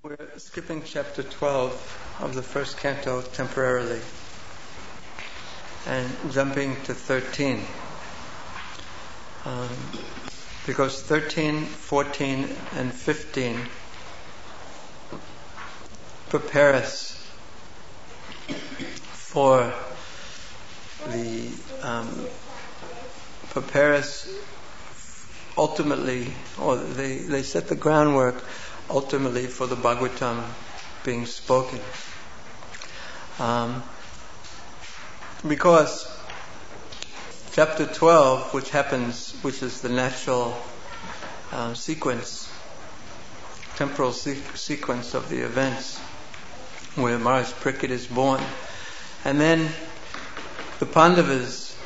We're skipping chapter 12 of the first canto temporarily and jumping to 13. Because 13, 14, and 15 prepare us for ultimately, or they set the groundwork ultimately for the Bhagavatam being spoken. Because chapter 12, which is the natural temporal sequence of the events, where Maharaj Parikshit is born, and then the Pandavas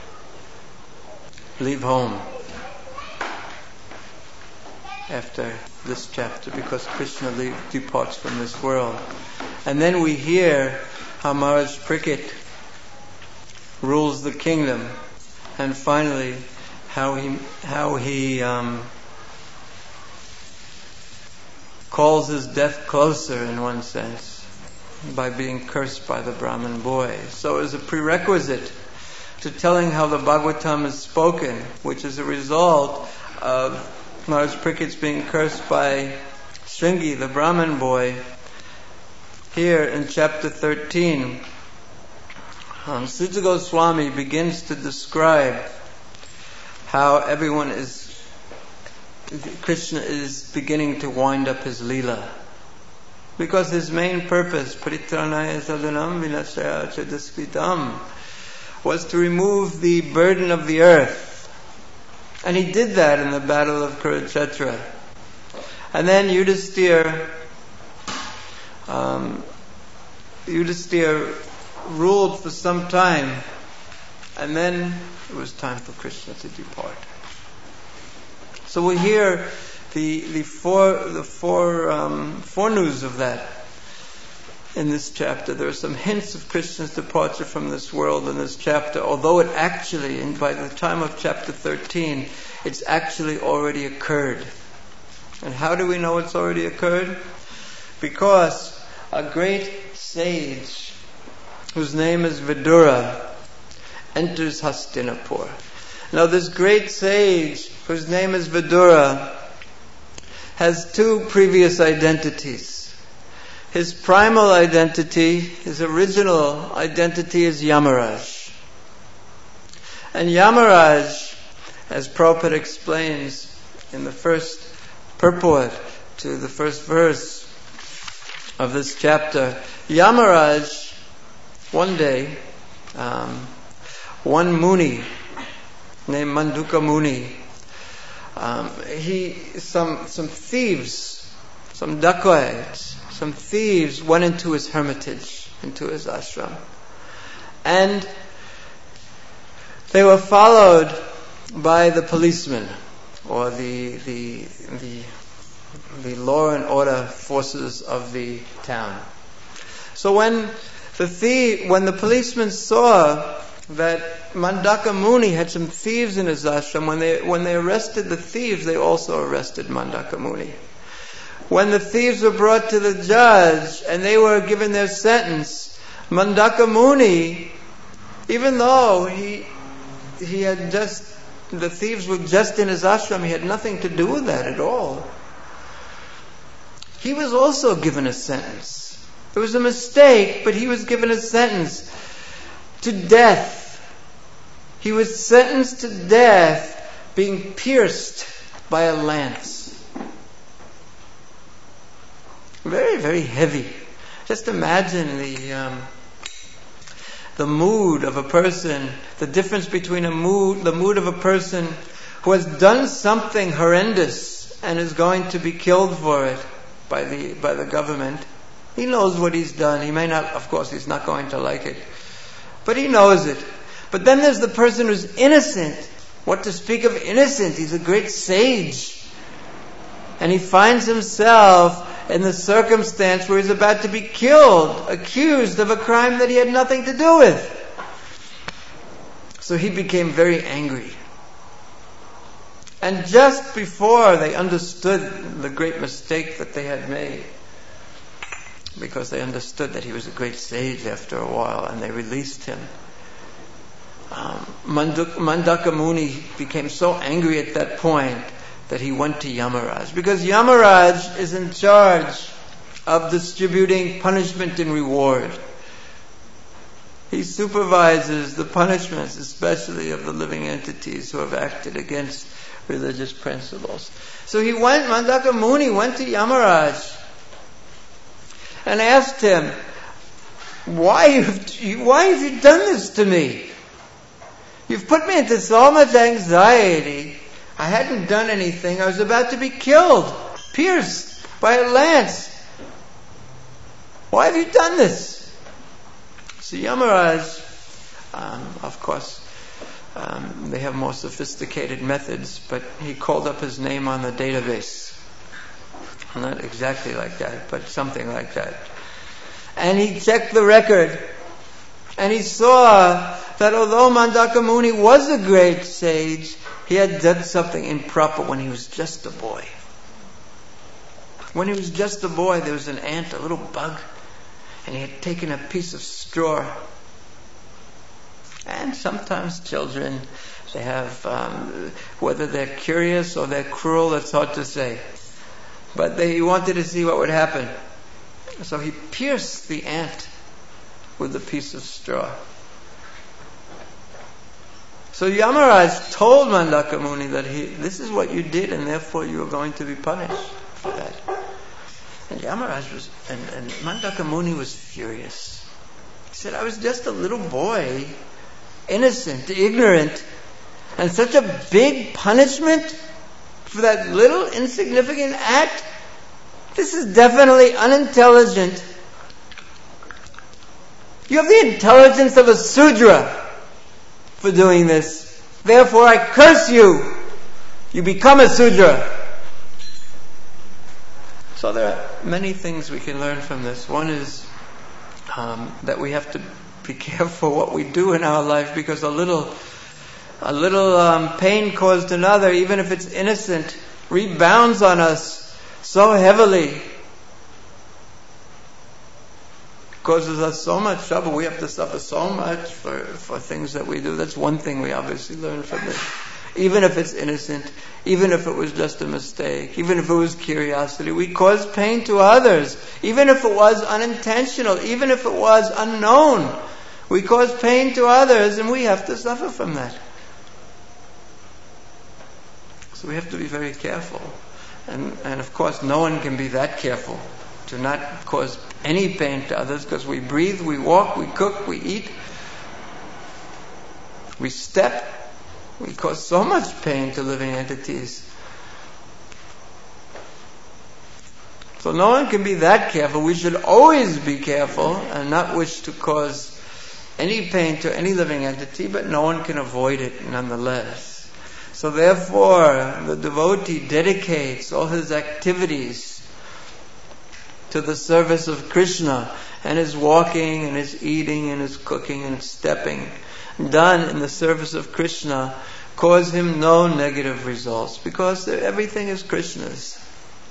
leave home after this chapter, because Krishna departs from this world. And then we hear how Maharaj Parikshit rules the kingdom, and finally how he calls his death closer, in one sense, by being cursed by the Brahmin boy. So as a prerequisite to telling how the Bhagavatam is spoken, which is a result of Maharaj Parikshit's being cursed by Shringi, the Brahmin boy, here in chapter 13, Sutta Goswami begins to describe how Krishna is beginning to wind up his Leela. Because his main purpose, Paritranaya Sadhanam Vinasaya Chadaskritam, was to remove the burden of the earth. And he did that in the battle of Kurukshetra. And then Yudhisthira ruled for some time, and then it was time for Krishna to depart. So we hear the foreknews of that in this chapter. There are some hints of Krishna's departure from this world in this chapter, although it actually, and by the time of chapter 13, it's actually already occurred. And how do we know it's already occurred? Because a great sage, whose name is Vidura, enters Hastinapur. Now this great sage, whose name is Vidura, has two previous identities. His primal identity, his original identity, is Yamaraj. And Yamaraj, as Prabhupada explains in the first purport to the first verse of this chapter, Yamaraj, one day, one Muni named Manduka Muni, some thieves, some dacoits, some thieves went into his hermitage, into his ashram. And they were followed by the policemen, or the law and order forces of the town. So when the policemen saw that Mandaka Muni had some thieves in his ashram, when they arrested the thieves, they also arrested Mandaka Muni. When the thieves were brought to the judge and they were given their sentence, Mandaka Muni, even though the thieves were just in his ashram, he had nothing to do with that at all. He was also given a sentence. It was a mistake, but he was given a sentence to death. He was sentenced to death, being pierced by a lance. Very, very heavy. Just imagine the mood of a person, the difference between the mood of a person who has done something horrendous and is going to be killed for it by the government. He knows what he's done. He may not, of course, he's not going to like it, but he knows it. But then there's the person who's innocent. What to speak of innocent? He's a great sage. And he finds himself in the circumstance where he's about to be killed, accused of a crime that he had nothing to do with. So he became very angry. And just before they understood the great mistake that they had made, because they understood that he was a great sage after a while, and they released him. Mandaka Muni became so angry at that point that he went to Yamaraj, because Yamaraj is in charge of distributing punishment and reward. He supervises the punishments, especially of the living entities who have acted against religious principles. So Mandaka Muni went to Yamaraj and asked him, why have you done this to me? You've put me into so much anxiety. I hadn't done anything. I was about to be killed, pierced by a lance. Why have you done this? So Yamaraj, of course, they have more sophisticated methods, but he called up his name on the database. Not exactly like that, but something like that. And he checked the record, and he saw that although Mandaka Muni was a great sage, he had done something improper when he was just a boy. When he was just a boy, there was an ant, a little bug, and he had taken a piece of straw. And sometimes children, they have, whether they're curious or they're cruel, it's hard to say. But he wanted to see what would happen. So he pierced the ant with a piece of straw. So Yamaraj told Mandaka Muni that this is what you did, and therefore you are going to be punished for that. And Yamaraj and Mandaka Muni was furious. He said, I was just a little boy, innocent, ignorant, and such a big punishment for that little insignificant act? This is definitely unintelligent. You have the intelligence of a Sudra for doing this. Therefore I curse you. You become a Sudra. So there are many things we can learn from this. One is that we have to be careful what we do in our life, because a little pain caused to another, even if it's innocent, rebounds on us so heavily. Causes us so much trouble. We have to suffer so much for things that we do. That's one thing we obviously learn from this. Even if it's innocent, even if it was just a mistake, even if it was curiosity, we cause pain to others. Even if it was unintentional, even if it was unknown, we cause pain to others, and we have to suffer from that. So we have to be very careful. And of course, no one can be that careful to not cause any pain to others, because we breathe, we walk, we cook, we eat, we step, we cause so much pain to living entities. So no one can be that careful. We should always be careful and not wish to cause any pain to any living entity, but no one can avoid it nonetheless. So therefore, the devotee dedicates all his activities to the service of Krishna, and his walking and his eating and his cooking and stepping done in the service of Krishna cause him no negative results, because everything is Krishna's.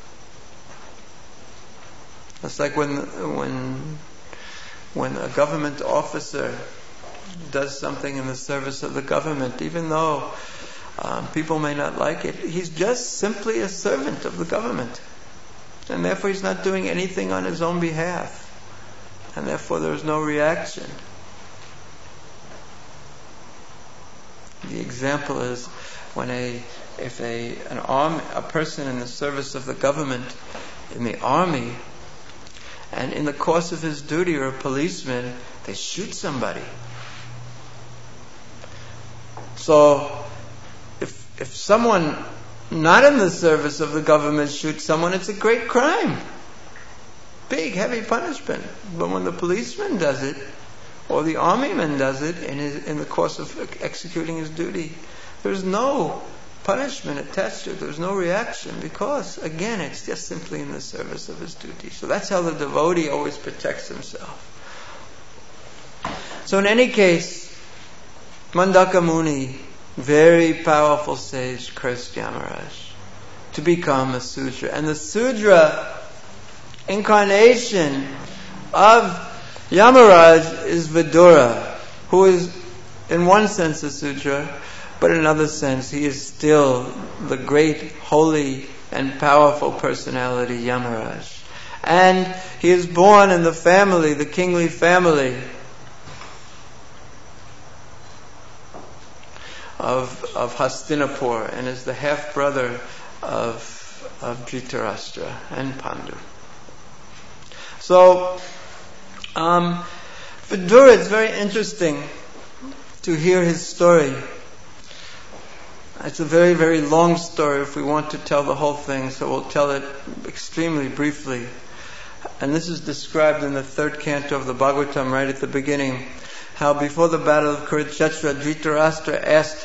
It's like when a government officer does something in the service of the government, even though people may not like it, he's just simply a servant of the government. And therefore he's not doing anything on his own behalf. And therefore there is no reaction. The example is when a person in the service of the government, in the army, and in the course of his duty, or a policeman, they shoot somebody. So if someone not in the service of the government shoots someone, it's a great crime. Big, heavy punishment. But when the policeman does it, or the armyman does it in the course of executing his duty, there's no punishment attached to it. There's no reaction, because, again, it's just simply in the service of his duty. So that's how the devotee always protects himself. So in any case, Mandaka Muni, very powerful sage, cursed Yamaraj to become a Sudra. And the Sudra incarnation of Yamaraj is Vidura, who is in one sense a Sudra, but in another sense he is still the great, holy and powerful personality Yamaraj. And he is born in the family, the kingly family of Hastinapur, and is the half-brother of Dhritarashtra and Pandu. So, Vidura, it's very interesting to hear his story. It's a very, very long story if we want to tell the whole thing, so we'll tell it extremely briefly. And this is described in the 3rd canto of the Bhagavatam right at the beginning, how before the battle of Kurukshetra, Dhritarashtra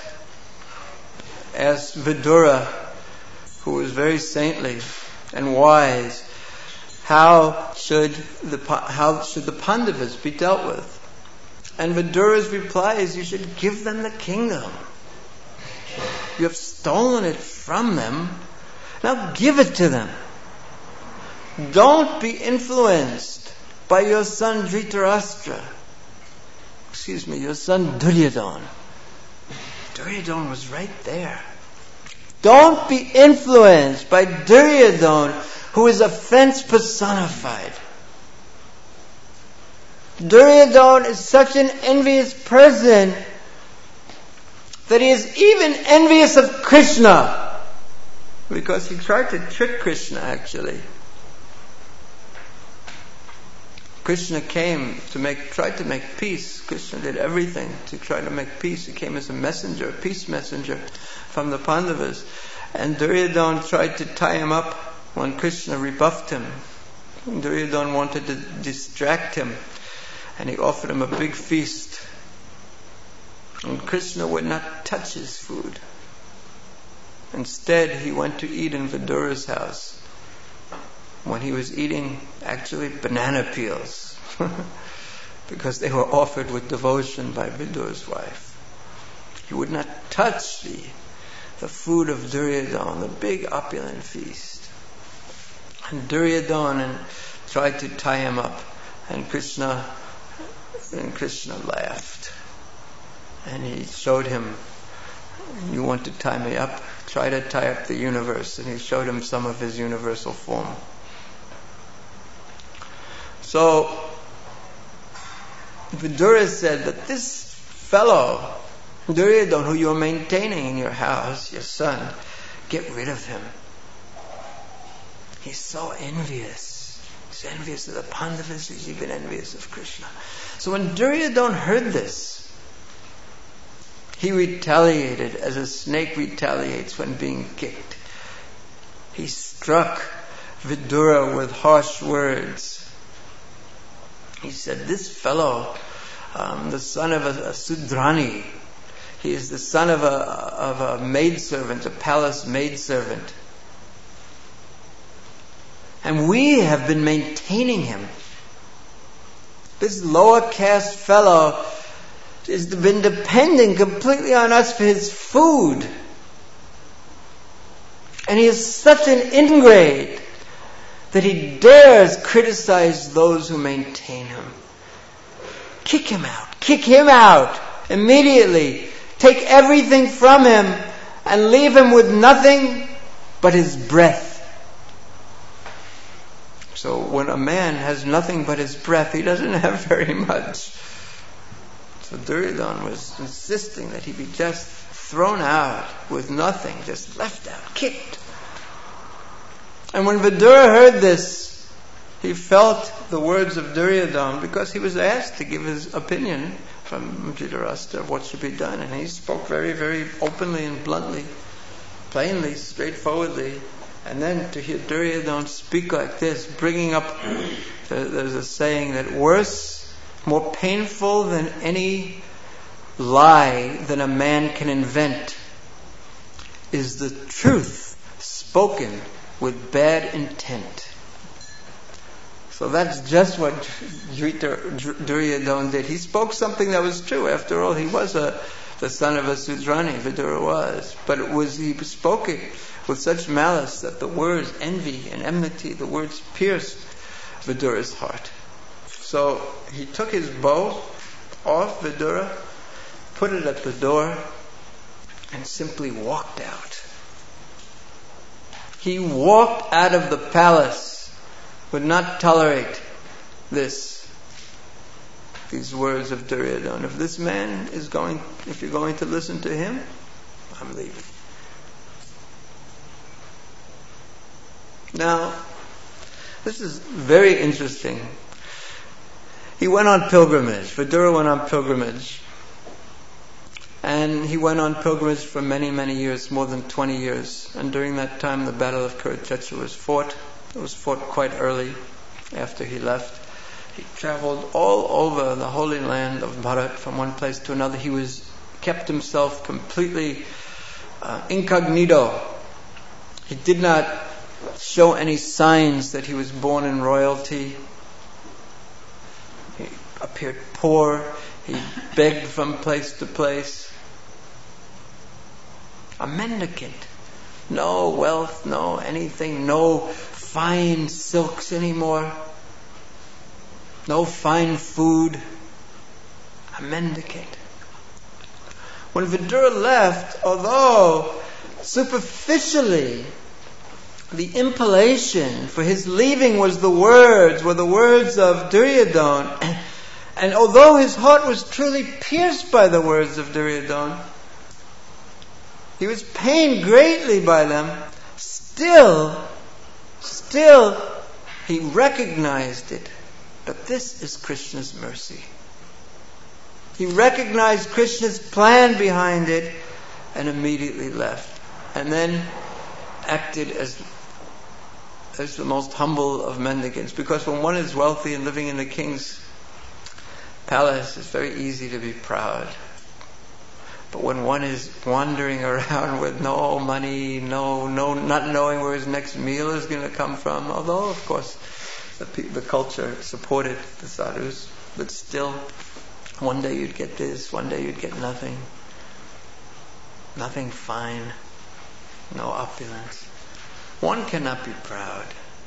asked Vidura, who was very saintly and wise, how should the Pandavas be dealt with? And Vidura's reply is, you should give them the kingdom. You have stolen it from them. Now give it to them. Don't be influenced by your son Dhritarashtra. Your son Duryodhana. Duryodhana was right there. Don't be influenced by Duryodhana, who is offense personified. Duryodhana is such an envious person that he is even envious of Krishna, because he tried to trick Krishna actually. Krishna came tried to make peace. Krishna did everything to try to make peace. He came as a messenger, a peace messenger from the Pandavas. And Duryodhana tried to tie him up when Krishna rebuffed him. Duryodhana wanted to distract him, and he offered him a big feast. And Krishna would not touch his food. Instead, he went to eat in Vidura's house, when he was eating actually banana peels, because they were offered with devotion by Vidura's wife. He would not touch the food of Duryodhana, the big opulent feast. And Duryodhana tried to tie him up, and Krishna laughed. And he showed him, you want to tie me up? Try to tie up the universe. And he showed him some of his universal form. So, Vidura said that this fellow, Duryodhana, who you're maintaining in your house, your son, get rid of him. He's so envious. He's envious of the Pandavas, he's even envious of Krishna. So when Duryodhana heard this, he retaliated as a snake retaliates when being kicked. He struck Vidura with harsh words. He said, this fellow, the son of a Sudrani, he is the son of a maidservant, a palace maidservant. And we have been maintaining him. This lower caste fellow has been depending completely on us for his food. And he is such an ingrate that he dares criticize those who maintain him. Kick him out. Kick him out immediately. Take everything from him and leave him with nothing but his breath. So when a man has nothing but his breath, he doesn't have very much. So Duryodhana was insisting that he be just thrown out with nothing, just left out, kicked. And when Vidura heard this, he felt the words of Duryodhana, because he was asked to give his opinion from Dhritarashtra of what should be done. And he spoke very, very openly and bluntly, plainly, straightforwardly. And then to hear Duryodhana speak like this, bringing up, there's a saying that worse, more painful than any lie that a man can invent is the truth spoken with bad intent. So that's just what Duryodhana did. He spoke something that was true. After all, he was the son of a Sudrani, Vidura was. But he spoke it with such malice that the words envy and enmity, the words pierced Vidura's heart. So he took his bow off Vidura, put it at the door, and simply walked out. He walked out of the palace, would not tolerate these words of Duryodhana. If this man is if you're going to listen to him, I'm leaving. Now, this is very interesting. He went on pilgrimage. Vidura went on pilgrimage. And he went on pilgrimage for many, many years, more than 20 years. And during that time, the Battle of Kurukshetra was fought. It was fought quite early after he left. He traveled all over the Holy Land of Bharat from one place to another. He kept himself completely incognito. He did not show any signs that he was born in royalty. He appeared poor. He begged from place to place. A mendicant. No wealth, no anything, no fine silks anymore. No fine food. A mendicant. When Vidura left, although superficially the impellation for his leaving were the words of Duryodhana, and although his heart was truly pierced by the words of Duryodhana, he was pained greatly by them, still he recognized it. But this is Krishna's mercy. He recognized Krishna's plan behind it and immediately left. And then acted as the most humble of mendicants. Because when one is wealthy and living in the king's palace, it's very easy to be proud. But when one is wandering around with no money, not knowing where his next meal is going to come from, although of course the culture supported the sadhus, but still, one day you'd get this, one day you'd get nothing. Nothing fine, no opulence. One cannot be proud.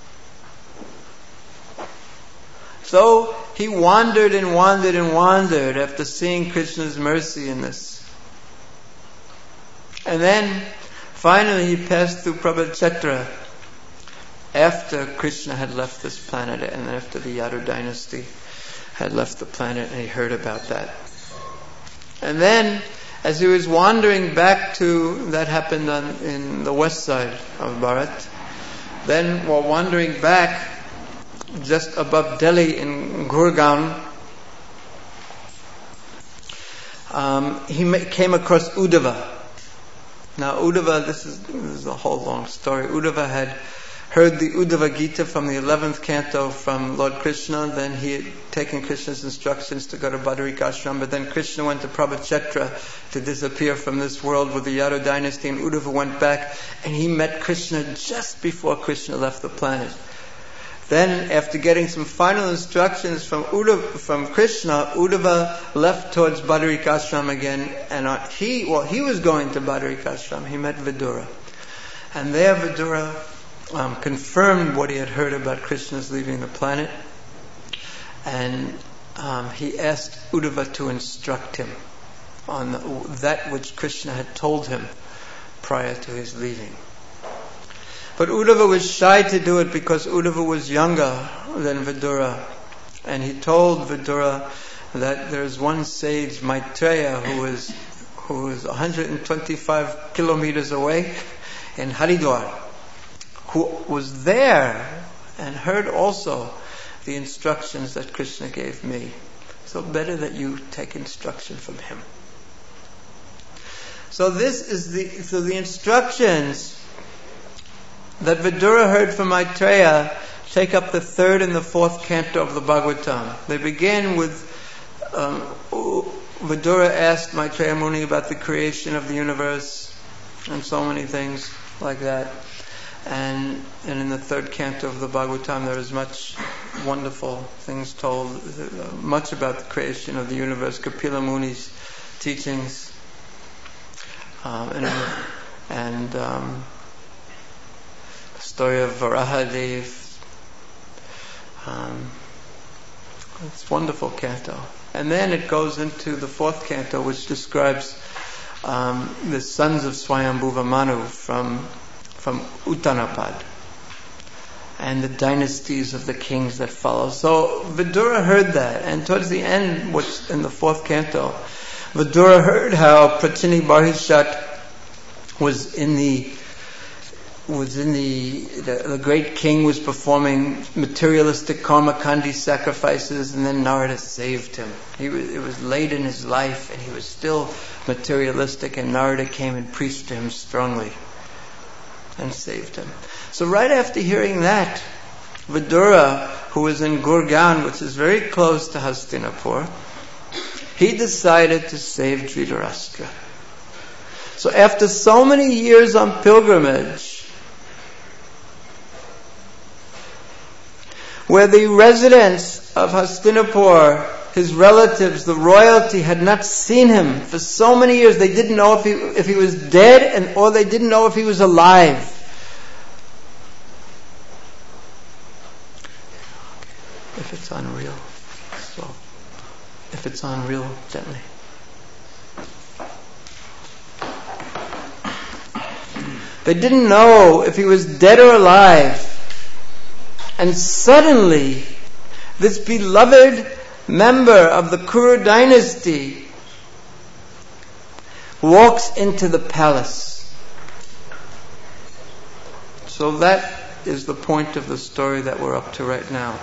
So he wandered and wandered and wandered after seeing Krishna's mercy in this. And then finally he passed through Prabhakshetra after Krishna had left this planet and after the Yadu dynasty had left the planet, and he heard about that. And then as he was wandering back that happened in the west side of Bharat, then while wandering back just above Delhi in Gurgaon, he came across Uddhava. Now Uddhava, this is a whole long story. Uddhava had heard the Uddhava Gita from the 11th canto from Lord Krishna. Then he had taken Krishna's instructions to go to Badarikashram, but then Krishna went to Prabhakshetra to disappear from this world with the Yadu dynasty, and Uddhava went back and he met Krishna just before Krishna left the planet. Then, after getting some final instructions from Krishna, Uddhava left towards Badarikashram again, and he was going to Badarikashram. He met Vidura, and there Vidura confirmed what he had heard about Krishna's leaving the planet, and he asked Uddhava to instruct him on that which Krishna had told him prior to his leaving. But Uddhava was shy to do it because Uddhava was younger than Vidura. And he told Vidura that there's one sage, Maitreya, who is 125 kilometers away in Haridwar, who was there and heard also the instructions that Krishna gave me. So better that you take instruction from him. So the instructions that Vidura heard from Maitreya take up the 3rd and the 4th canto of the Bhagavatam. They begin with Vidura asked Maitreya Muni about the creation of the universe and so many things like that. And in the 3rd canto of the Bhagavatam there is much wonderful things told, much about the creation of the universe, Kapila Muni's teachings, and story of Varahadev, It's a wonderful canto. And then it goes into the fourth canto, which describes the sons of Swayambhuva Manu from Uttanapad and the dynasties of the kings that follow. So Vidura heard that, and towards the end, what's in the fourth canto, Vidura heard how Prachini Barhishat was in the great king was performing materialistic karmakandi sacrifices, and then Narada saved him. It was late in his life and he was still materialistic, and Narada came and preached to him strongly and saved him. So right after hearing that, Vidura, who was in Gurgaon, which is very close to Hastinapur, he decided to save Dhritarashtra. So after so many years on pilgrimage, where the residents of Hastinapur, his relatives, the royalty, had not seen him for so many years, they didn't know if he was dead, or they didn't know if he was alive. If it's unreal, so if it's unreal, gently. They didn't know if he was dead or alive. And suddenly, this beloved member of the Kuru dynasty walks into the palace. So that is the point of the story that we're up to right now.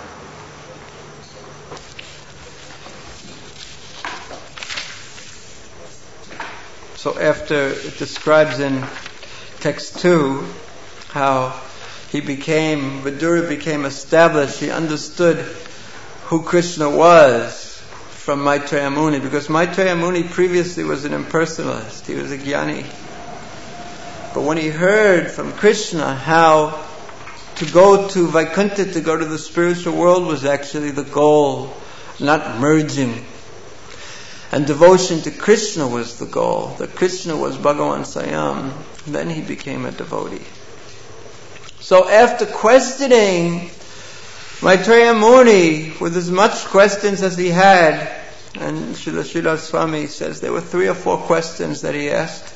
So after it describes in text 2 how Vidura became established, he understood who Krishna was from Maitreya Muni, because Maitreya Muni previously was an impersonalist, he was a jnani. But when he heard from Krishna how to go to Vaikuntha, to go to the spiritual world, was actually the goal, not merging. And devotion to Krishna was the goal, that Krishna was Bhagavan Swayam, then he became a devotee. So after questioning Maitreya Muni with as much questions as he had, and Srila Swami says there were 3 or 4 questions that he asked,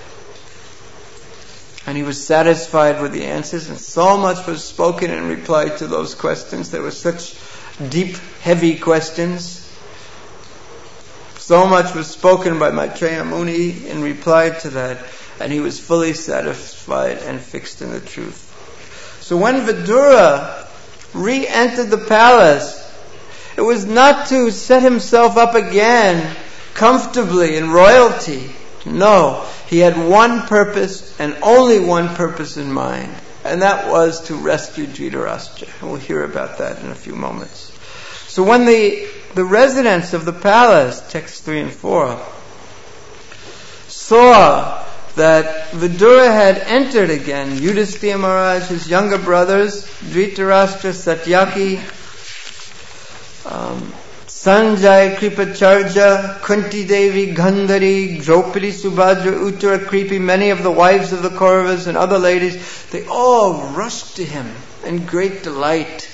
and he was satisfied with the answers, and so much was spoken in reply to those questions. There were such deep, heavy questions. So much was spoken by Maitreya Muni in reply to that, and he was fully satisfied and fixed in the truth. So when Vidura re-entered the palace, it was not to set himself up again comfortably in royalty. No, he had one purpose and only one purpose in mind, and that was to rescue Dhritarashtra. And we'll hear about that in a few moments. So when the residents of the palace, texts 3 and 4, saw that Vidura had entered again, Yudhisthira Maharaj, his younger brothers, Dhritarashtra, Satyaki, Sanjay, Kripacharya, Kunti Devi, Gandhari, Draupadi, Subhadra, Uttara, Kripi, many of the wives of the Kauravas and other ladies, they all rushed to him in great delight.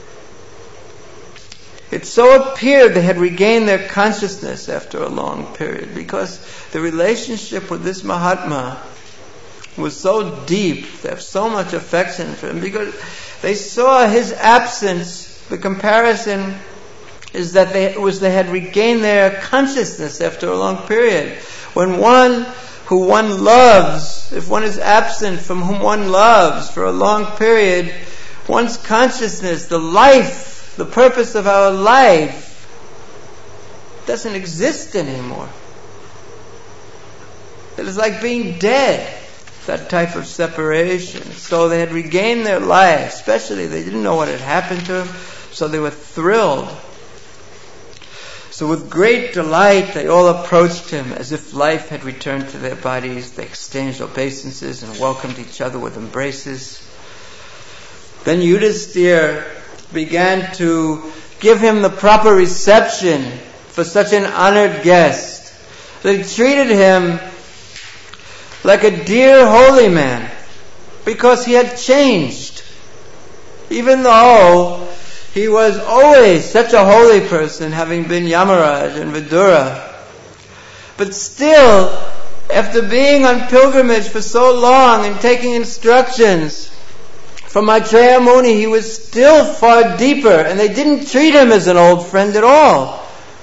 It so appeared they had regained their consciousness after a long period, because the relationship with this Mahatma was so deep, they have so much affection for him, because they saw his absence. The comparison is that they had regained their consciousness after a long period. When one who one loves, if one is absent from whom one loves for a long period, one's consciousness, the life, the purpose of our life, doesn't exist anymore. It is like being dead, that type of separation. So they had regained their life, especially they didn't know what had happened to them, so they were thrilled. So with great delight they all approached him as if life had returned to their bodies. They exchanged obeisances and welcomed each other with embraces. Then Yudhisthira began to give him the proper reception for such an honored guest. They treated him like a dear holy man, because he had changed. Even though He was always such a holy person, having been Yamaraj and Vidura. But still, after being on pilgrimage for so long and taking instructions from Maitreya Muni, he was still far deeper, and they didn't treat him as an old friend at all.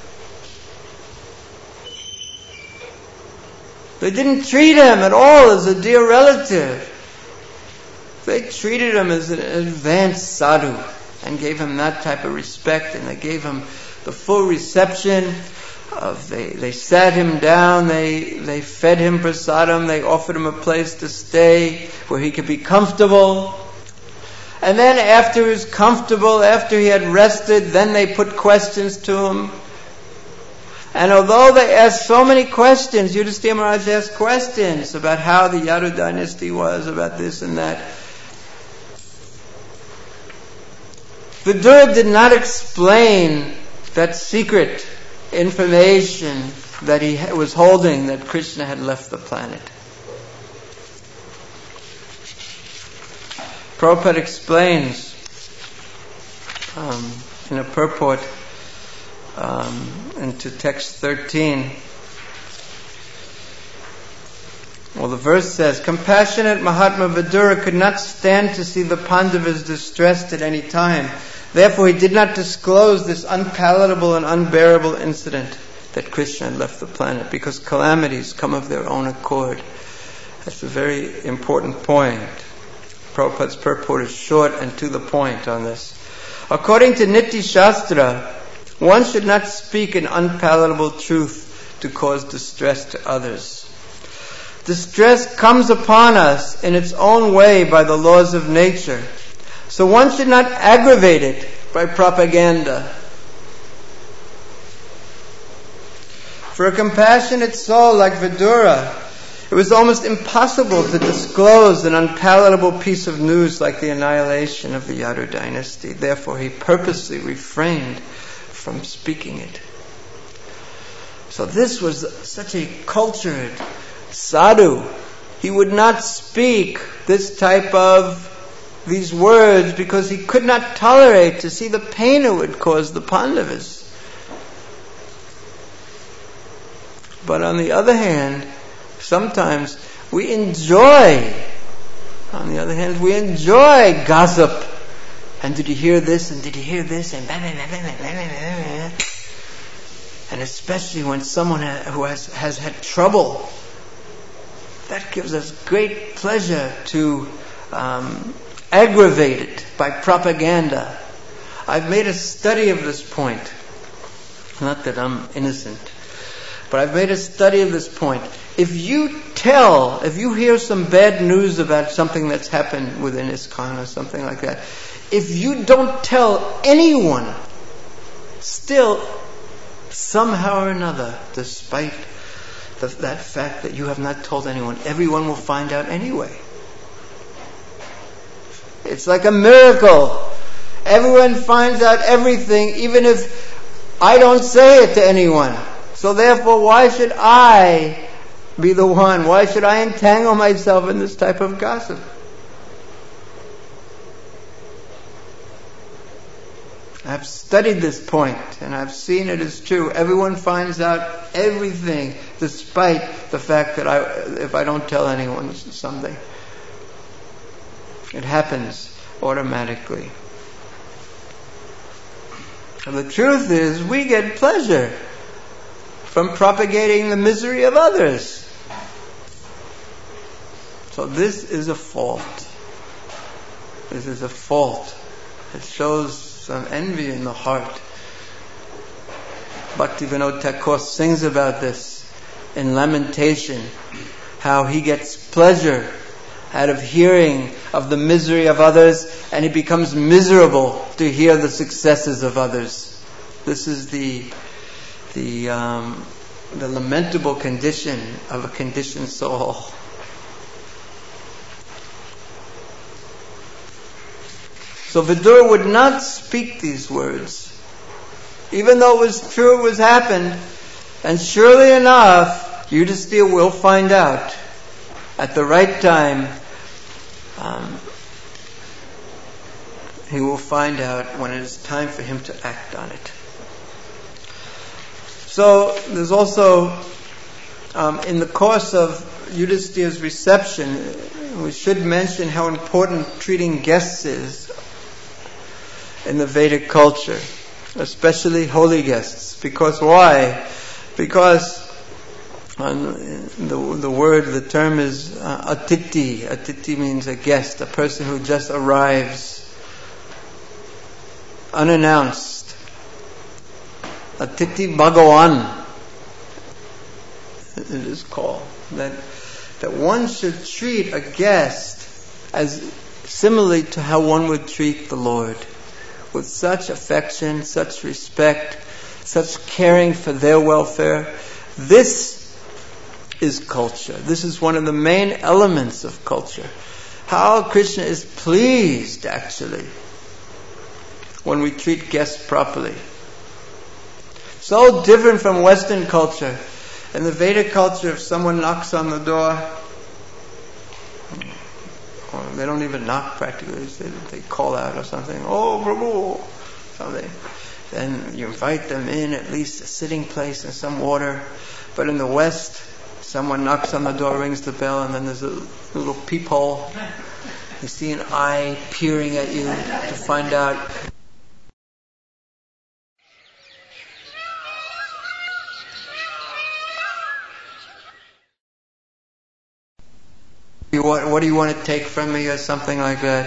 They didn't treat him at all as a dear relative. They treated him as an advanced sadhu and gave him that type of respect, and they gave him the full reception. They sat him down, they fed him prasadam, they offered him a place to stay where he could be comfortable. And then after he was comfortable, after he had rested, then they put questions to him. And although they asked so many questions, Yudhisthira Maharaj asked questions about how the Yadu dynasty was, about this and that. Vidura did not explain that secret information that he was holding, that Krishna had left the planet. Prabhupada explains in a purport into text 13. Well, the verse says, compassionate Mahatma Vidura could not stand to see the Pandavas distressed at any time. Therefore, he did not disclose this unpalatable and unbearable incident that Krishna had left the planet, because calamities come of their own accord. That's a very important point. Prabhupada's purport is short and to the point on this. According to Niti Shastra, one should not speak an unpalatable truth to cause distress to others. Distress comes upon us in its own way by the laws of nature. So one should not aggravate it by propaganda. For a compassionate soul like Vidura, it was almost impossible to disclose an unpalatable piece of news like the annihilation of the Yadu dynasty. Therefore, he purposely refrained from speaking it. So this was such a cultured sadhu. He would not speak this type of these words because he could not tolerate to see the pain it would cause the Pandavas. But on the other hand, sometimes we enjoy gossip. And did you hear this? And did you hear this? And especially when someone who has had trouble, that gives us great pleasure to aggravate it by propaganda. I've made a study of this point. Not that I'm innocent, but I've made a study of this point. If you hear some bad news about something that's happened within ISKCON or something like that, if you don't tell anyone, still, somehow or another, despite that fact that you have not told anyone, everyone will find out anyway. It's like a miracle. Everyone finds out everything, even if I don't say it to anyone. So therefore, why should I be the one? Why should I entangle myself in this type of gossip? I've studied this point, and I've seen it is true. Everyone finds out everything, despite the fact that if I don't tell anyone something, it happens automatically. And the truth is, we get pleasure from propagating the misery of others. So this is a fault. This is a fault. It shows some envy in the heart. Bhaktivinoda Thakur sings about this in Lamentation, how he gets pleasure out of hearing of the misery of others, and he becomes miserable to hear the successes of others. This is the lamentable condition of a conditioned soul. So Vidura would not speak these words, even though it was true, it was happened, and surely enough, Yudhisthira will find out at the right time. he will find out when it is time for him to act on it. So there's also, in the course of Yudhisthira's reception, we should mention how important treating guests is in the Vedic culture, especially holy guests. Because why? Because the term is atiti. Atiti means a guest, a person who just arrives unannounced. Atiti Bhagawan, it is called. That one should treat a guest as similarly to how one would treat the Lord, with such affection, such respect, such caring for their welfare. This is culture. This is one of the main elements of culture. How Krishna is pleased, actually, when we treat guests properly. So different from Western culture. In the Vedic culture, if someone knocks on the door, or they don't even knock practically, they call out or something, "Oh, Prabhu," something. Then you invite them in, at least a sitting place and some water. But in the West, someone knocks on the door, rings the bell, and then there's a little peephole. You see an eye peering at you to find out. What do you want to take from me, or something like that?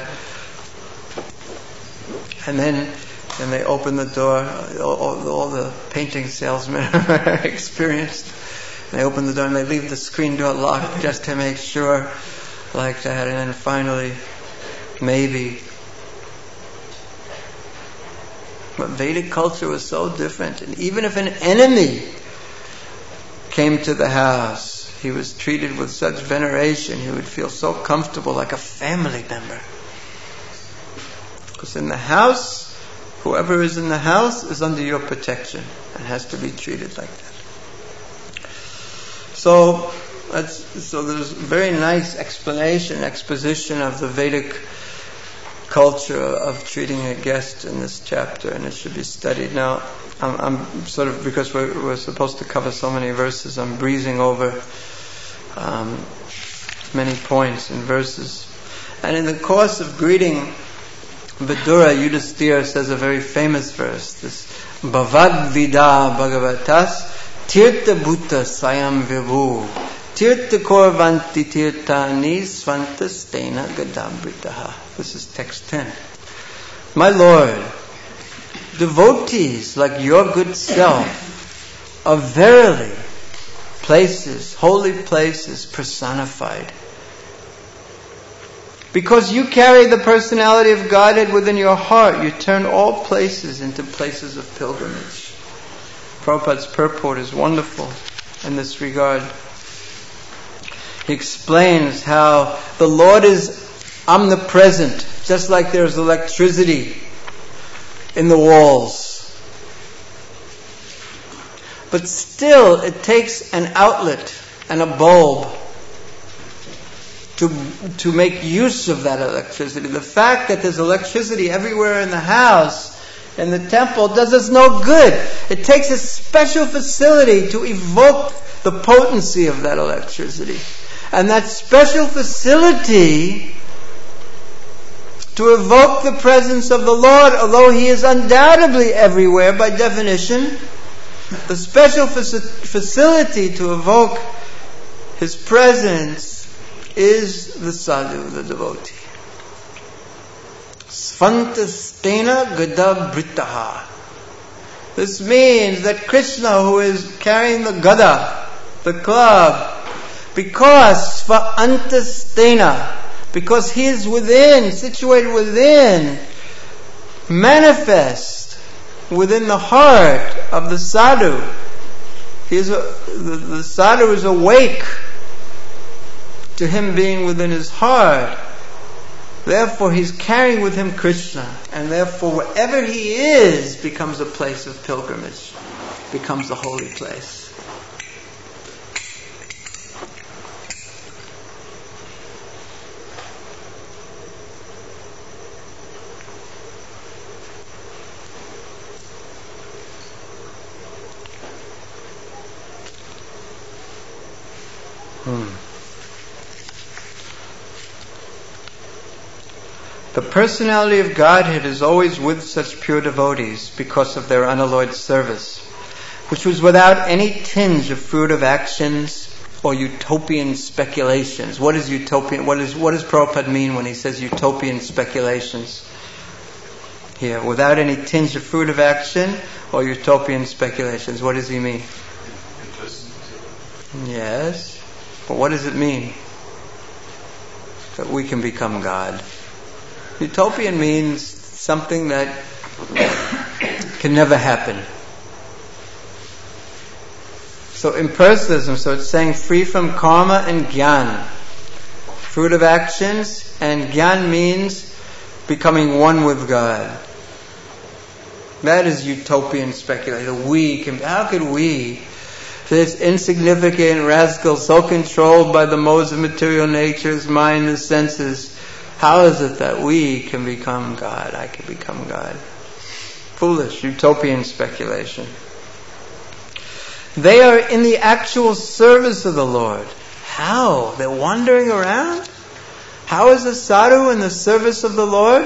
And then they open the door. All the painting salesmen are experienced. They open the door and they leave the screen door locked just to make sure, like that. And then finally, maybe. But Vedic culture was so different. And even if an enemy came to the house, he was treated with such veneration, he would feel so comfortable, like a family member. Because in the house, whoever is in the house is under your protection and has to be treated like that. So there's a very nice exposition of the Vedic culture of treating a guest in this chapter, and it should be studied. Now, I'm sort of, because we're supposed to cover so many verses, I'm breezing over many points and verses. And in the course of greeting Vidura, Yudhisthira says a very famous verse, this Bhavad Vida Bhagavatas Tirtha Bhuta Sayam Vibhu Tirtha Korvanti Tirthani Svanta Stena Gadabritaha. This is text 10. My Lord, devotees like your good self are verily places, holy places personified. Because you carry the personality of Godhead within your heart, you turn all places into places of pilgrimage. Prabhupada's purport is wonderful in this regard. He explains how the Lord is omnipresent, just like there's electricity in the walls. But still, it takes an outlet and a bulb to make use of that electricity. The fact that there's electricity everywhere in the house, in the temple, does us no good. It takes a special facility to evoke the potency of that electricity. And that special facility to evoke the presence of the Lord, although He is undoubtedly everywhere by definition, the special facility to evoke His presence is the sadhu, the devotee. Svantastena gadabritaha. This means that Krishna, who is carrying the gada, the club, because svantastena, because he is within, situated within, manifest within the heart of the sadhu. The sadhu is awake to him being within his heart. Therefore he's carrying with him Krishna, and therefore wherever he is becomes a place of pilgrimage, becomes a holy place. The personality of Godhead is always with such pure devotees because of their unalloyed service, which was without any tinge of fruitive actions or utopian speculations. What is utopian? What does Prabhupada mean when he says utopian speculations? Here, without any tinge of fruitive action or utopian speculations. What does he mean? Yes. But what does it mean? That we can become God. Utopian means something that can never happen. So impersonalism, so it's saying free from karma and gyan. Fruit of actions, and gyan means becoming one with God. That is utopian speculation. How could we, this insignificant rascal so controlled by the modes of material nature's mind and senses, how is it that we can become God? I can become God. Foolish, utopian speculation. They are in the actual service of the Lord. How? They're wandering around? How is a sadhu in the service of the Lord?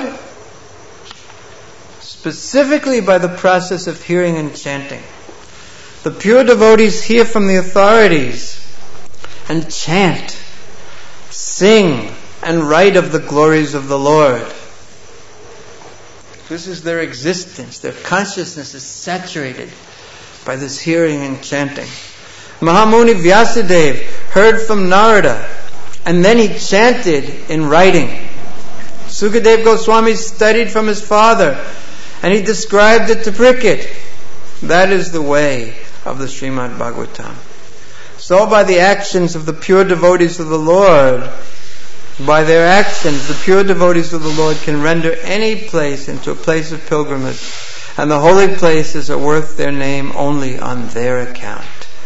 Specifically by the process of hearing and chanting. The pure devotees hear from the authorities and chant, sing, and write of the glories of the Lord. This is their existence. Their consciousness is saturated by this hearing and chanting. Mahamuni Vyasadeva heard from Narada, and then he chanted in writing. Sukadeva Goswami studied from his father, and he described it to Parikshit. That is the way of the Srimad Bhagavatam. So by the actions of the pure devotees of the Lord, by their actions, the pure devotees of the Lord can render any place into a place of pilgrimage, and the holy places are worth their name only on their account.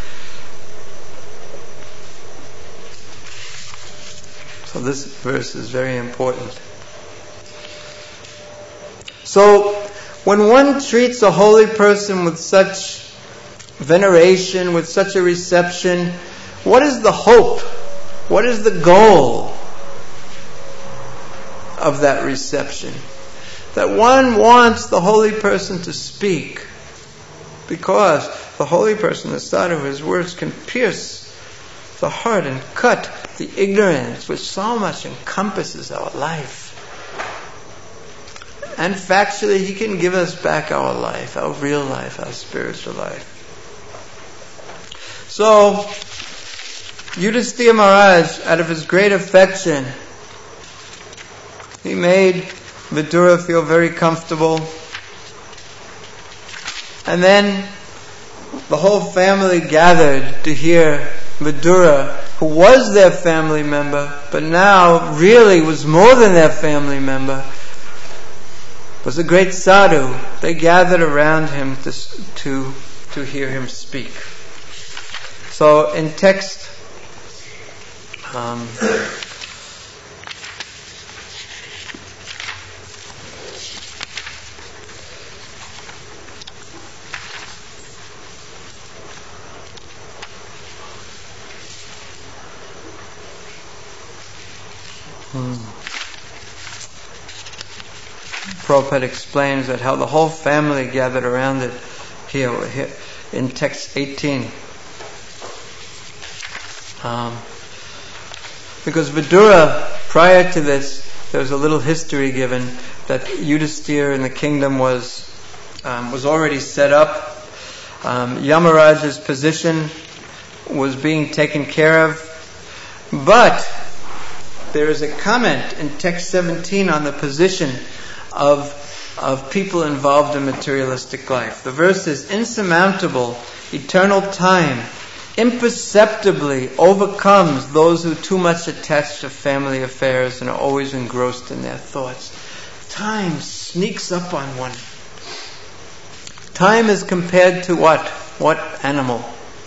So this verse is very important. So, when one treats a holy person with such veneration, with such a reception, what is the hope? What is the goal of that reception? That one wants the holy person to speak, because the holy person, the sadhu, his words can pierce the heart and cut the ignorance which so much encompasses our life. And factually, he can give us back our life, our real life, our spiritual life. So, Yudhisthira Maharaj, out of his great affection, he made Vidura feel very comfortable. And then the whole family gathered to hear Vidura, who was their family member, but now really was more than their family member, was a great sadhu. They gathered around him to hear him speak. So in text Prabhupada explains that how the whole family gathered around it here in text 18. Because Vidura, prior to this, there was a little history given that Yudhisthira in the kingdom was already set up. Yamaraja's position was being taken care of. But there is a comment in text 17 on the position of people involved in materialistic life. The verse is, insurmountable, eternal time imperceptibly overcomes those who too much attach to family affairs and are always engrossed in their thoughts. Time sneaks up on one. Time is compared to what? What animal?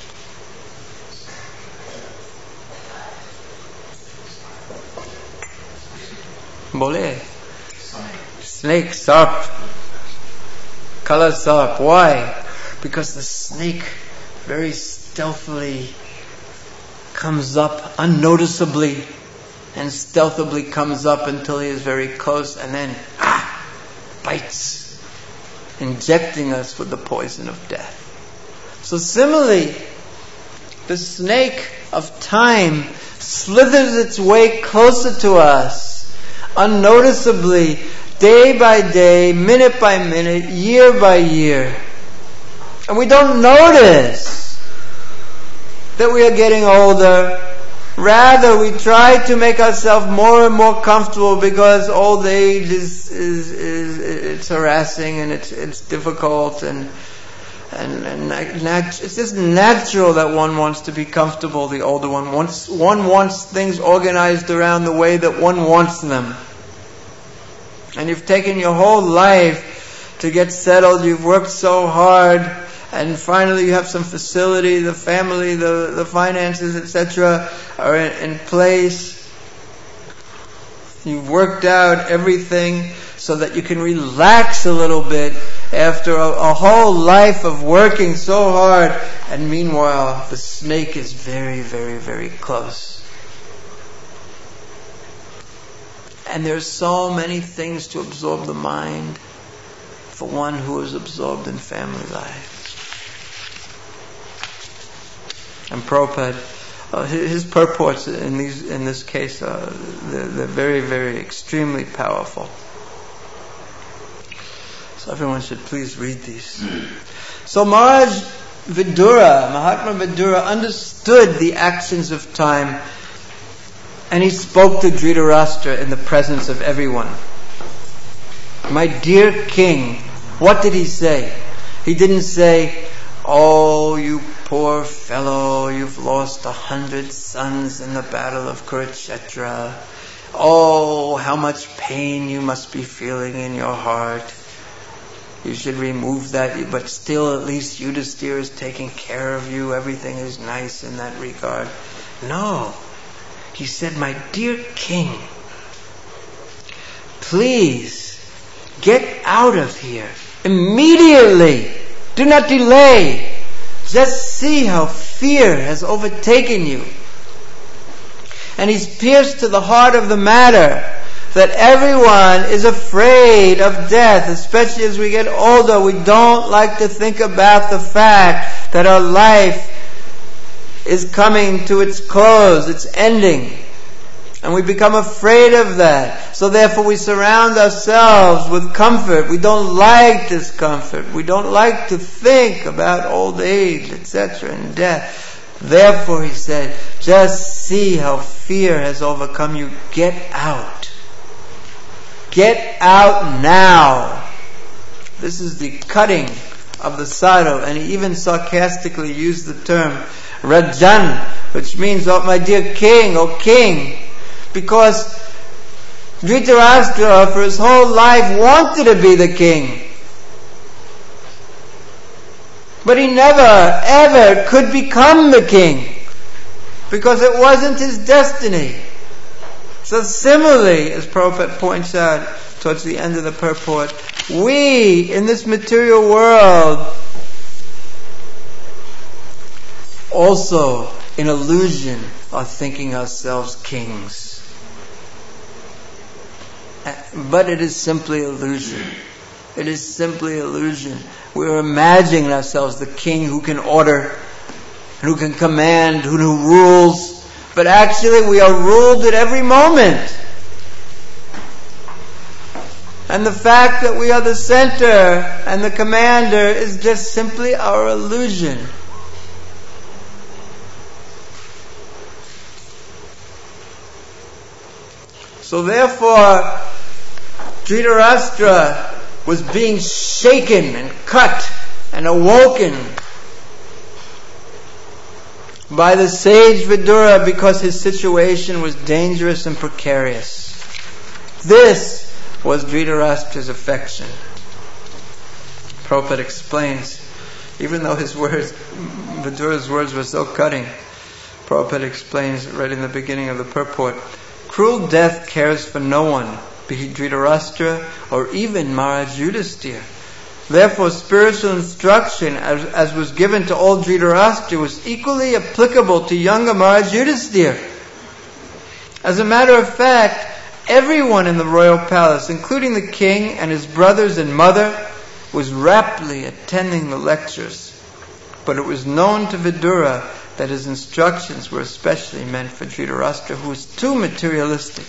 Bole. Snake, sarp. Kala sarp. Why? Because the snake very stealthily comes up unnoticeably and stealthily comes up until he is very close and then bites, injecting us with the poison of death. So similarly, the snake of time slithers its way closer to us, unnoticeably, day by day, minute by minute, year by year. And we don't notice that we are getting older. Rather, we try to make ourselves more and more comfortable because old age is it's harassing and it's difficult and it's just natural that one wants to be comfortable. The older one wants things organized around the way that one wants them. And you've taken your whole life to get settled. You've worked so hard, and finally you have some facility, the family, the finances, etc. are in place. You've worked out everything so that you can relax a little bit after a whole life of working so hard. And meanwhile, the snake is very, very, very close. And there's so many things to absorb the mind for one who is absorbed in family life. And Prabhupada, his purports in this case, they're very, very extremely powerful. So everyone should please read these. So Maharaj Vidura, Mahatma Vidura, understood the actions of time, and he spoke to Dhritarashtra in the presence of everyone. My dear king, what did he say? He didn't say, oh, you poor fellow, you've lost 100 sons in the battle of Kurukshetra. Oh, how much pain you must be feeling in your heart. You should remove that, but still at least Yudhisthira is taking care of you. Everything is nice in that regard. No. He said, my dear king, please get out of here immediately. Do not delay. Just see how fear has overtaken you. And he's pierced to the heart of the matter that everyone is afraid of death, especially as we get older. We don't like to think about the fact that our life is coming to its close, it's ending. And we become afraid of that. So therefore we surround ourselves with comfort. We don't like discomfort. We don't like to think about old age, etc. and death. Therefore, he said, just see how fear has overcome you. Get out. Get out now. This is the cutting of the sadhu. And he even sarcastically used the term Rajan, which means, oh my dear king, oh king. Because Dhritarashtra for his whole life wanted to be the king. But he never, ever could become the king. Because it wasn't his destiny. So similarly, as Prabhupada points out towards the end of the purport, we in this material world also in illusion are thinking ourselves kings. But it is simply illusion. It is simply illusion. We're imagining ourselves the king who can order, who can command, who rules. But actually we are ruled at every moment. And the fact that we are the center and the commander is just simply our illusion. So therefore, Dhritarashtra was being shaken and cut and awoken by the sage Vidura because his situation was dangerous and precarious. This was Dhritarashtra's affection. Prabhupada explains, even though his words, Vidura's words were so cutting, Prabhupada explains right in the beginning of the purport, cruel death cares for no one, be he Dhritarashtra or even Maharaj Yudhisthira. Therefore, spiritual instruction, as was given to old Dhritarashtra, was equally applicable to younger Maharaj Yudhisthira. As a matter of fact, everyone in the royal palace, including the king and his brothers and mother, was raptly attending the lectures. But it was known to Vidura that his instructions were especially meant for Dhritarashtra, who was too materialistic.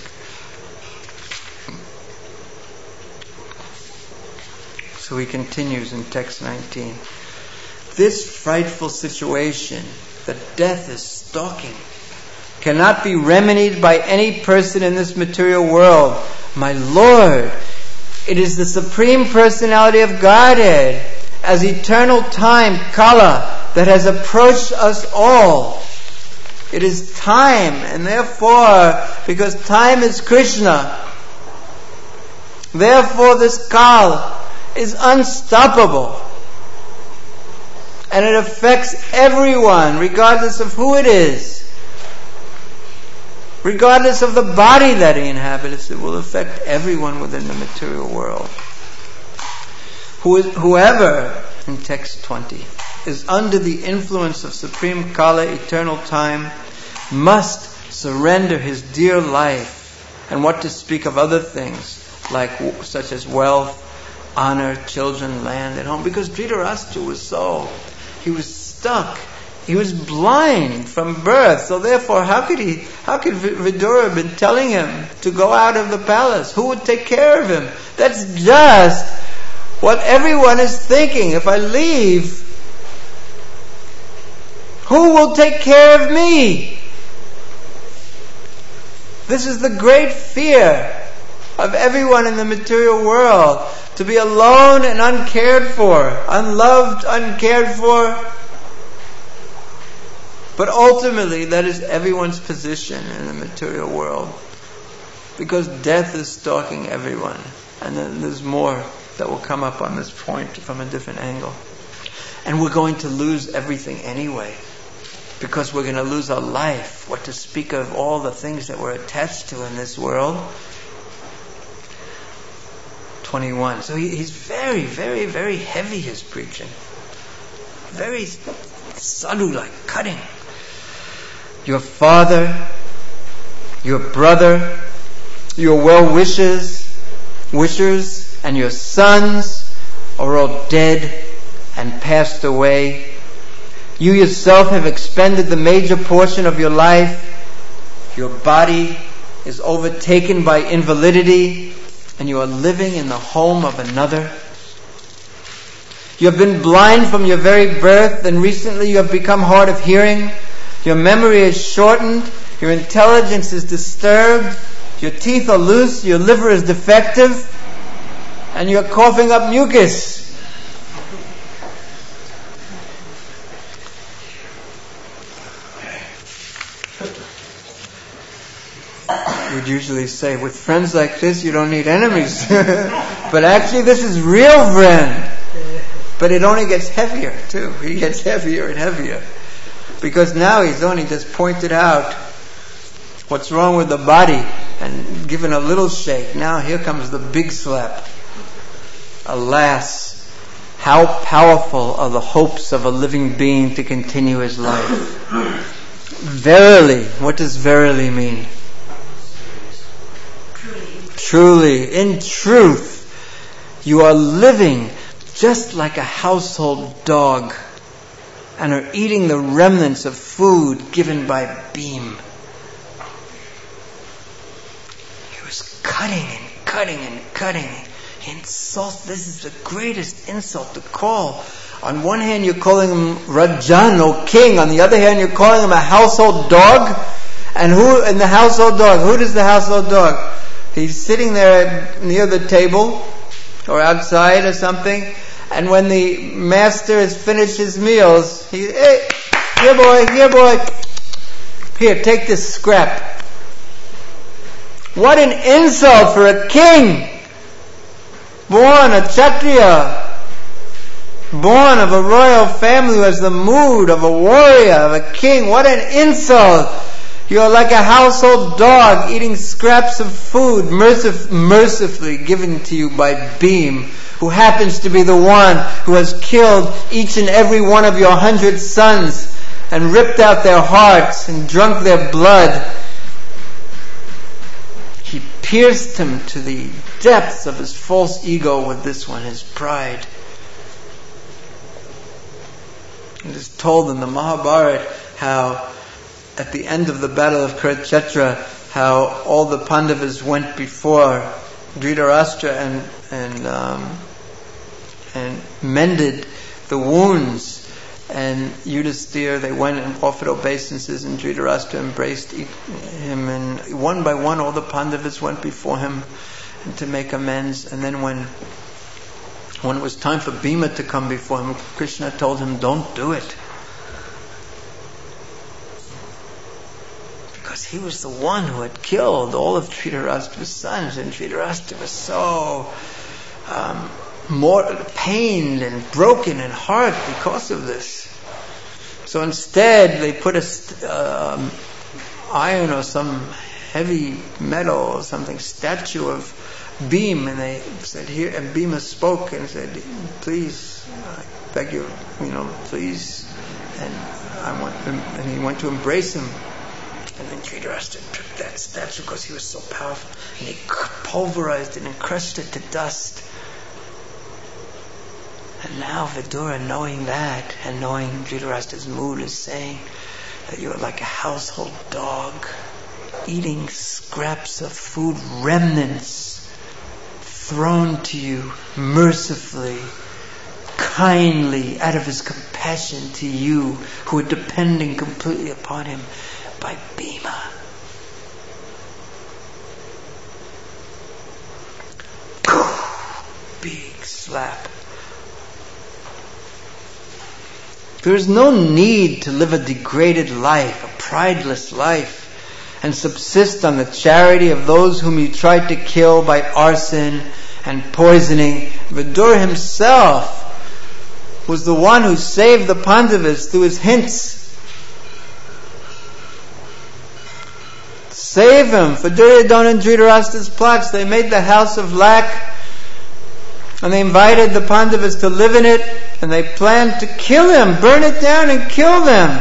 So he continues in text 19. This frightful situation, that death is stalking, cannot be remedied by any person in this material world. My Lord, it is the Supreme Personality of Godhead, as eternal time, Kala, that has approached us all. It is time, and therefore, because time is Krishna, therefore this Kal is unstoppable. And it affects everyone, regardless of who it is. Regardless of the body that he inhabits, it will affect everyone within the material world. Whoever, in text 20, is under the influence of Supreme Kala, eternal time, must surrender his dear life, and what to speak of other things, such as wealth, honor, children, land, and home. Because Dhritarashtra he was stuck. He was blind from birth. So therefore, how could Vidura have been telling him to go out of the palace? Who would take care of him? That's just what everyone is thinking. If I leave, who will take care of me? This is the great fear of everyone in the material world. To be alone and uncared for, unloved, uncared for. But ultimately, that is everyone's position in the material world. Because death is stalking everyone. And then there's more that will come up on this point from a different angle. And we're going to lose everything anyway. Because we're going to lose our life. What to speak of all the things that we're attached to in this world. 21. So he's very, very, very heavy, his preaching. Very sadhu, like cutting. Your father, your brother, your well-wishers, and your sons are all dead and passed away. You yourself have expended the major portion of your life. Your body is overtaken by invalidity, and you are living in the home of another. You have been blind from your very birth, and recently you have become hard of hearing. Your memory is shortened, your intelligence is disturbed, your teeth are loose, your liver is defective, and you're coughing up mucus. We'd usually say, with friends like this, you don't need enemies. But actually, this is real friend. But it only gets heavier, too. He gets heavier and heavier. Because now he's only just pointed out what's wrong with the body and given a little shake. Now here comes the big slap. Alas, how powerful are the hopes of a living being to continue his life. Verily. What does verily mean? Truly, in truth, you are living just like a household dog and are eating the remnants of food given by Beam. He was cutting and cutting and cutting. Insult. This is the greatest insult to call. On one hand, you're calling him Rajan, or king. On the other hand, you're calling him a household dog. And who in the household dog? Who does the household dog? He's sitting there near the table or outside or something, and when the master has finished his meals, hey, here boy, here, take this scrap. What an insult for a king! Born a Kshatriya, born of a royal family who has the mood of a warrior, of a king. What an insult! You are like a household dog eating scraps of food mercifully given to you by Bhim, who happens to be the one who has killed each and every one of your 100 sons and ripped out their hearts and drunk their blood. He pierced him to the depths of his false ego with this one, his pride. It is told in the Mahabharata how at the end of the battle of Kurukshetra, how all the Pandavas went before Dhritarashtra and mended the wounds. And Yudhisthira, they went and offered obeisances, and Dhritarashtra embraced him, and one by one all the Pandavas went before him to make amends. And then when it was time for Bhima to come before him, Krishna told him, don't do it. Because he was the one who had killed all of Dhritarashtra's sons, and Dhritarashtra was so more pained and broken in heart because of this. So instead they put iron or some heavy metal or something, statue of Bhim, and they said here, and Bhima spoke and said, please, I beg you, please, and he went to embrace him. And then Dhritarashtra took that statue because he was so powerful, and he pulverized it and crushed it to dust. And now Vidura, knowing that, and knowing Dhritarashtra's mood, is saying that you are like a household dog, eating scraps of food, remnants, thrown to you mercifully, kindly, out of his compassion to you, who are depending completely upon him, by Bhima. Big slap. There is no need to live a degraded life, a prideless life, and subsist on the charity of those whom you tried to kill by arson and poisoning. Vidura himself was the one who saved the Pandavas through his hints. Save him. For Duryodhana and Dhritarashtra's plots, they made the house of lac, and they invited the Pandavas to live in it, and they planned to kill him, burn it down and kill them.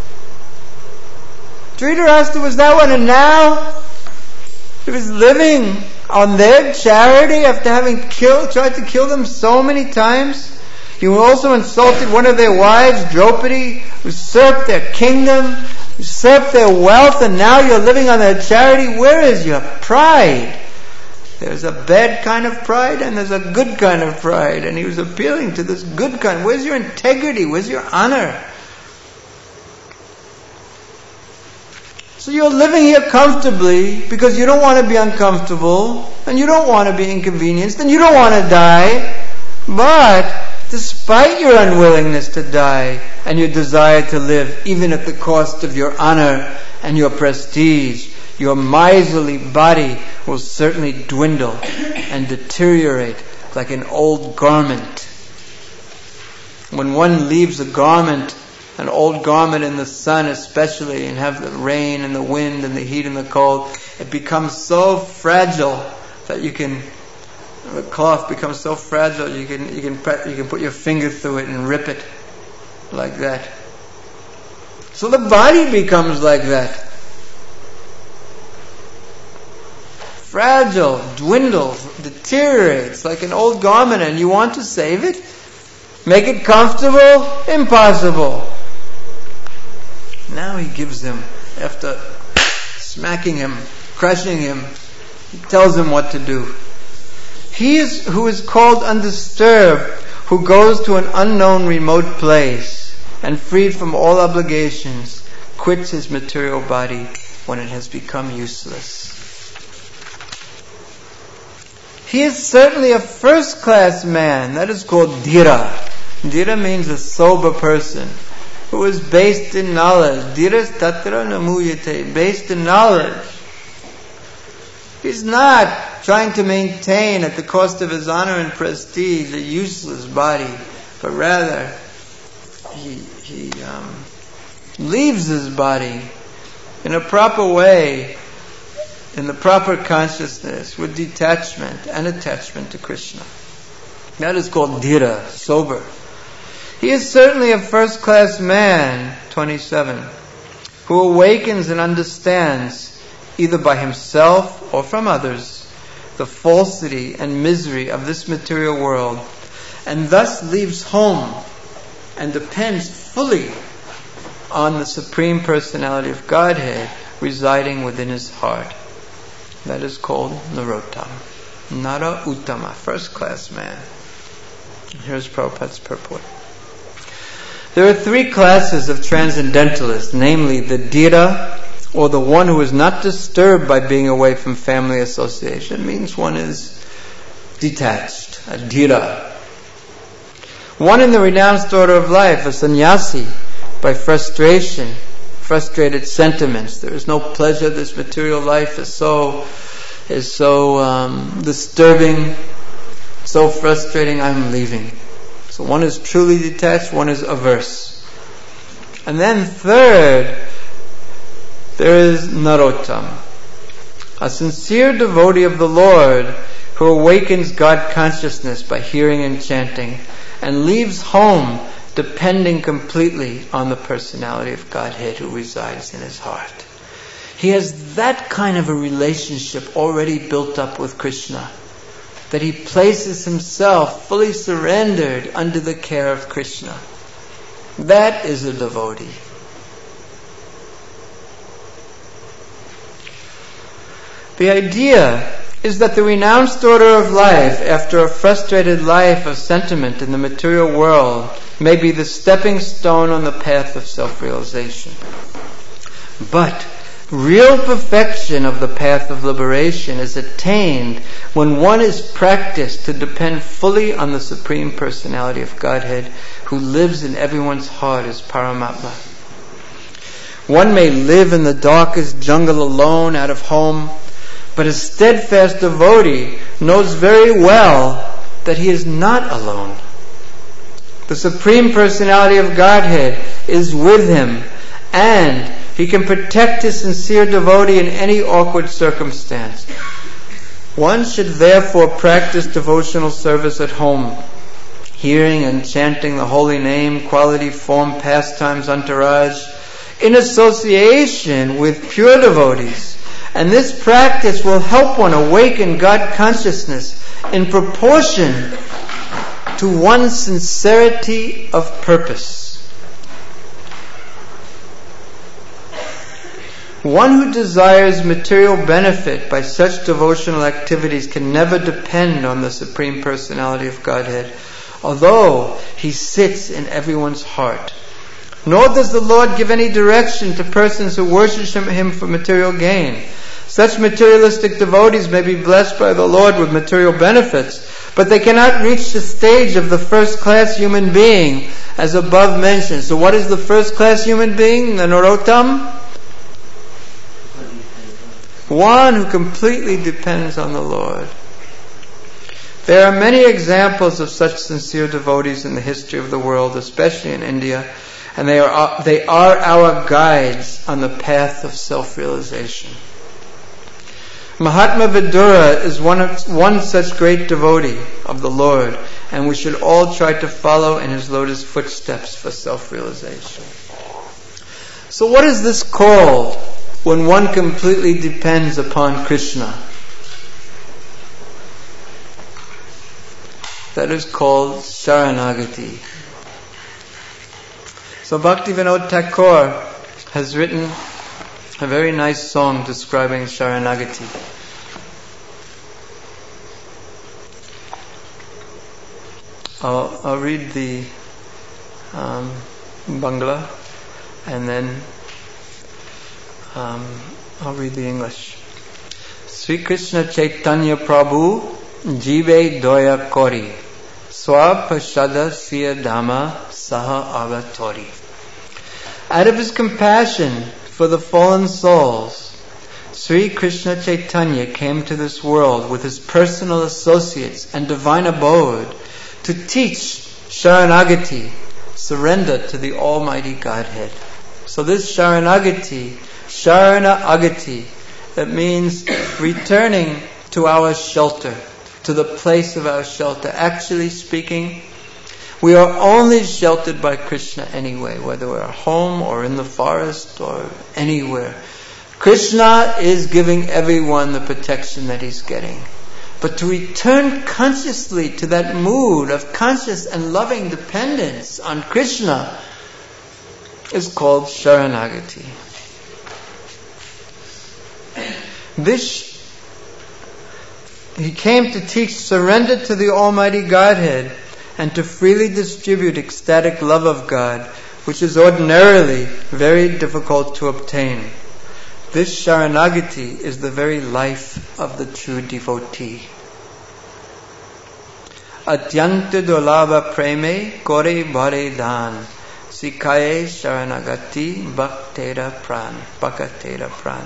Dhritarashtra was that one, and now he was living on their charity after having tried to kill them so many times. You also insulted one of their wives, Draupadi, usurped their kingdom, usurped their wealth, and now you're living on their charity. Where is your pride? There's a bad kind of pride and there's a good kind of pride. And he was appealing to this good kind. Where's your integrity? Where's your honor? So you're living here comfortably because you don't want to be uncomfortable and you don't want to be inconvenienced and you don't want to die. But despite your unwillingness to die and your desire to live, even at the cost of your honor and your prestige, your miserly body will certainly dwindle and deteriorate like an old garment. When one leaves a garment, an old garment in the sun especially, and have the rain and the wind and the heat and the cold, it becomes so fragile that the cloth becomes so fragile you can put your finger through it and rip it like that. So the body becomes like that. Fragile, dwindles, deteriorates like an old garment, and you want to save it? Make it comfortable? Impossible. Now he gives him, after smacking him, crushing him, he tells him what to do. He who is called undisturbed, who goes to an unknown remote place and freed from all obligations, quits his material body when it has become useless. He is certainly a first-class man. That is called dhira. Dhira means a sober person who is based in knowledge. Dhiras tatra namuyate, based in knowledge. He's not trying to maintain at the cost of his honor and prestige a useless body, but rather he leaves his body in a proper way, in the proper consciousness, with detachment and attachment to Krishna. That is called dhira, sober. He is certainly a first-class man, 27, who awakens and understands, either by himself or from others, the falsity and misery of this material world, and thus leaves home and depends fully on the Supreme Personality of Godhead residing within his heart. That is called Narottama. Nara Uttama, first-class man. Here's Prabhupada's purport. There are three classes of transcendentalists, namely the dhira, or the one who is not disturbed by being away from family association. It means one is detached, a dhira. One in the renounced order of life, a sannyasi, by frustration, frustrated sentiments. There is no pleasure. This material life is so disturbing, so frustrating. I'm leaving. So one is truly detached, one is averse. And then third, there is Narottama, a sincere devotee of the Lord who awakens God consciousness by hearing and chanting, and leaves home depending completely on the personality of Godhead who resides in his heart. He has that kind of a relationship already built up with Krishna, that he places himself fully surrendered under the care of Krishna. That is a devotee. The idea is that the renounced order of life, after a frustrated life of sentiment in the material world, may be the stepping stone on the path of self-realization. But real perfection of the path of liberation is attained when one is practiced to depend fully on the Supreme Personality of Godhead who lives in everyone's heart as Paramatma. One may live in the darkest jungle alone, out of home, but a steadfast devotee knows very well that he is not alone. The Supreme Personality of Godhead is with him, and he can protect his sincere devotee in any awkward circumstance. One should therefore practice devotional service at home, hearing and chanting the holy name, quality, form, pastimes, entourage, in association with pure devotees. And this practice will help one awaken God consciousness in proportion to one's sincerity of purpose. One who desires material benefit by such devotional activities can never depend on the Supreme Personality of Godhead, although he sits in everyone's heart. Nor does the Lord give any direction to persons who worship him for material gain. Such materialistic devotees may be blessed by the Lord with material benefits, but they cannot reach the stage of the first-class human being, as above mentioned. So what is the first-class human being? The Narottam? One who completely depends on the Lord. There are many examples of such sincere devotees in the history of the world, especially in India, and they are our guides on the path of self-realization. Mahatma Vidura is one such great devotee of the Lord, and we should all try to follow in his lotus footsteps for self-realization. So what is this called when one completely depends upon Krishna? That is called Sharanagati. So Bhaktivinoda Thakur has written a very nice song describing Sharanagati. I'll read the Bangla and then I'll read the English. Sri Krishna Chaitanya Prabhu Jive Doya Kori Swapashada Siya Dhamma Saha Agatori. Out of his compassion for the fallen souls, Sri Krishna Chaitanya came to this world with his personal associates and divine abode to teach Sharanagati, surrender to the Almighty Godhead. So this Sharanagati Sharana Agati. That means returning to our shelter, to the place of our shelter. Actually speaking, we are only sheltered by Krishna anyway, whether we're at home or in the forest or anywhere. Krishna is giving everyone the protection that he's getting. But to return consciously to that mood of conscious and loving dependence on Krishna is called Sharanagati. He came to teach surrender to the Almighty Godhead and to freely distribute ecstatic love of God, which is ordinarily very difficult to obtain. This Sharanagati is the very life of the true devotee. Atyanta dolabha preme kore bhare dhan sikaye Sharanagati bhaktera pran.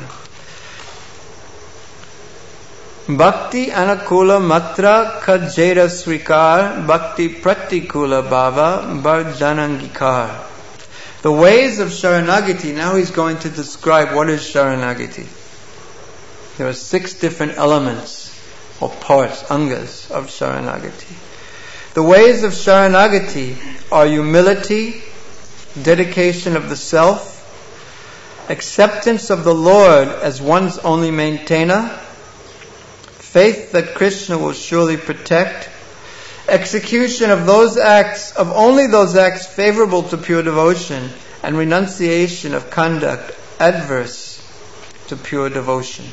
Bhakti anakula matra kajera srikar bhakti pratikula bhava bharjanangikar. The ways of Sharanagati, now he's going to describe what is Sharanagati. There are 6 different elements or parts, angas, of Sharanagati. The ways of Sharanagati are humility, dedication of the self, acceptance of the Lord as one's only maintainer, faith that Krishna will surely protect, execution of only those acts favorable to pure devotion, and renunciation of conduct adverse to pure devotion.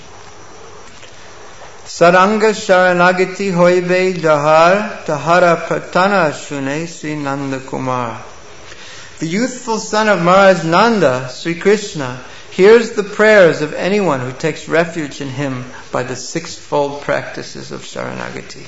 Saranga Sharanagati hoibe jahar tahara pratana shune Sri Nanda Kumar. The youthful son of Maharaj Nanda, Sri Krishna, hears the prayers of anyone who takes refuge in him by the 6-fold practices of Sharanagati.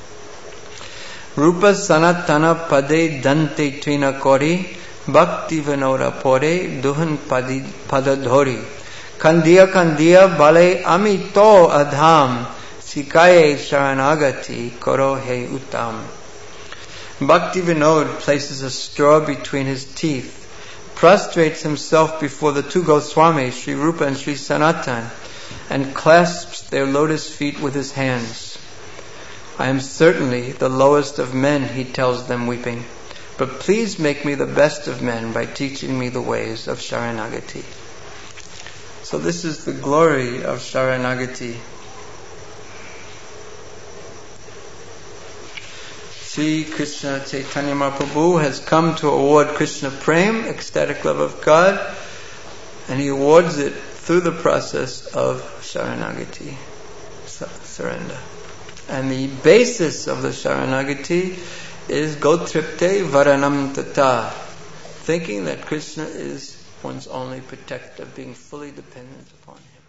Rupa sanatana pade dante twina kori bhakti vinoda pore duhan padadhori kandiya bale amito adham sikaye Sharanagati koro he uttam. Bhakti Vinod places a straw between his teeth, prostrates himself before the 2 Goswamis, Sri Rupa and Sri Sanatan, and clasps their lotus feet with his hands. I am certainly the lowest of men, he tells them weeping, but please make me the best of men by teaching me the ways of Sharanagati. So this is the glory of Sharanagati. Sri Krishna Chaitanya Mahaprabhu has come to award Krishna Prem, ecstatic love of God, and he awards it through the process of Sharanagati, surrender. And the basis of the Sharanagati is Gotripte Varanam Tata, thinking that Krishna is one's only protector, being fully dependent upon him.